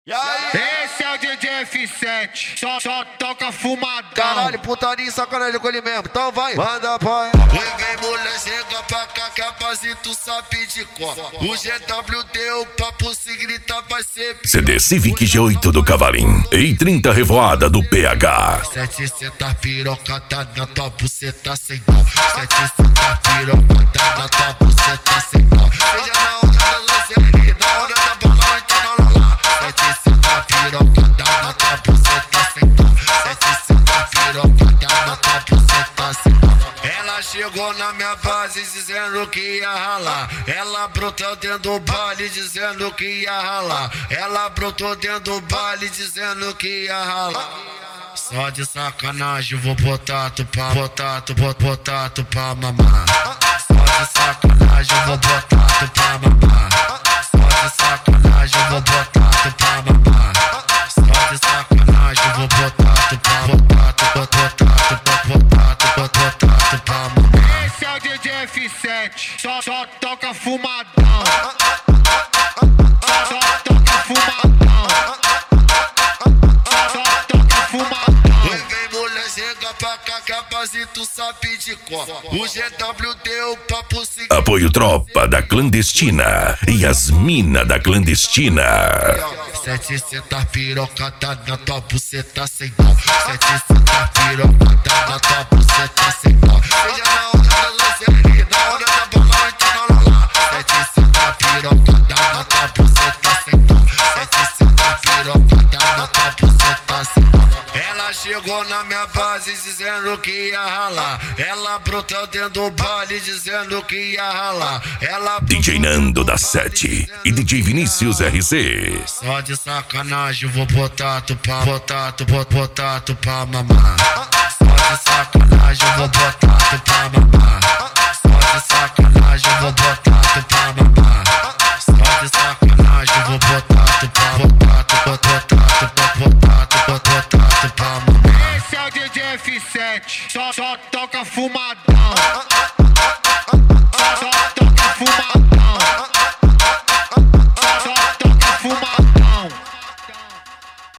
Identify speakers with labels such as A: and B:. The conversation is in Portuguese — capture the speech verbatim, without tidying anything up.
A: Esse é o D J F sete, só, só toca fumadão.
B: Caralho, putaria, sacanagem com ele mesmo. Então vai, manda pai.
C: Vem mulher, chega pra cá, capazito sabe de cor. O G W deu papo, se grita vai ser pior.
D: C D Civic G oito do Cavalim e trinta Revoada do P H.
C: setecentos pirocada na tua buceta sem dó. setecentos pirocada na tua buceta sem dó. Seja na onda da lanceria, na onda da bola, então não lá. setecentos pirocada na tua buceta sem dó. setecentos pirocada na tua buceta sem dó. Ela chegou na minha base dizendo que ia ralar. Ela brotou dentro do baile dizendo que ia ralar. Ela brotou dentro do baile dizendo que ia ralar. Só de sacanagem vou botar tu pra botar tu botar tu pra mamar. Só de sacanagem vou botar tu pra mamar. Só de sacanagem vou botar tu pra mamar. Só de sacanagem vou botar tu pra botar tu botar tu botar tu botar tu pra mamar.
A: Esse é o D J F sete, só, só toca fumadão. Só, só toca fumadão. Só, só toca fumadão.
C: Vem mulher, chega pra cá, capazito sabe de cor. O G W deu papo, se
D: Apoio Tropa da Clandestina e as mina da Clandestina.
C: setecentos pirocada na tua buceta sem dó. setecentos pirocada na tua buceta sem dó. Seja na onda da lanceria, na onda da bola, então não lá. setecentos pirocada na tua buceta sem dó. setecentos pirocada na tua buceta sem dó. Ela chegou na minha base dizendo que ia ralar. Ela brotou dentro do baile dizendo que ia ralar. Ela
D: D J Nando da Sete e D J Vinícius R C.
C: só de sacanagem vou botar tu pra botar tu botar tu pra mamar. Só de sacanagem vou botar tu pra mamar. Só de sacanagem vou botar tu pra mamar. Só de sacanagem vou botar tu pra botar tu botar tu botar tu botar tu pra mamar.
A: Esse é o D J F sete, só, só toca fumadão.